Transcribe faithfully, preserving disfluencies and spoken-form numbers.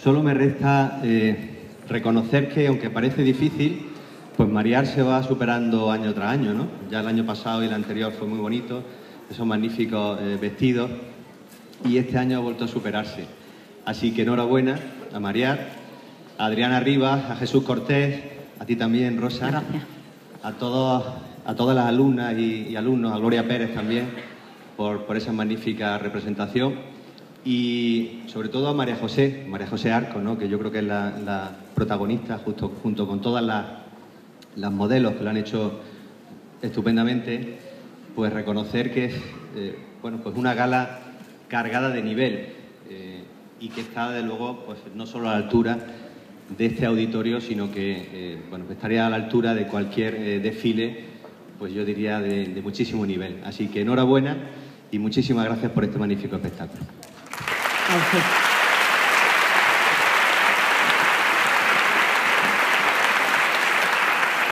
solo me resta eh, reconocer que, aunque parece difícil, pues Mariar se va superando año tras año, ¿no? Ya el año pasado y el anterior fue muy bonito, esos magníficos eh, vestidos, y este año ha vuelto a superarse. Así que enhorabuena a Mariar, a Adriana Rivas, a Jesús Cortés, a ti también, Rosa. Gracias. A, todos, a todas las alumnas y, y alumnos, a Gloria Pérez también, por, por esa magnífica representación. Y sobre todo a María José, María José Arco, ¿no? Que yo creo que es la, la protagonista, justo, junto con todas las, las modelos que lo han hecho estupendamente, pues reconocer que es eh, bueno, pues una gala cargada de nivel eh, y que está, de luego, pues no solo a la altura de este auditorio, sino que eh, bueno, estaría a la altura de cualquier eh, desfile, pues yo diría de, de muchísimo nivel. Así que enhorabuena y muchísimas gracias por este magnífico espectáculo. Okay.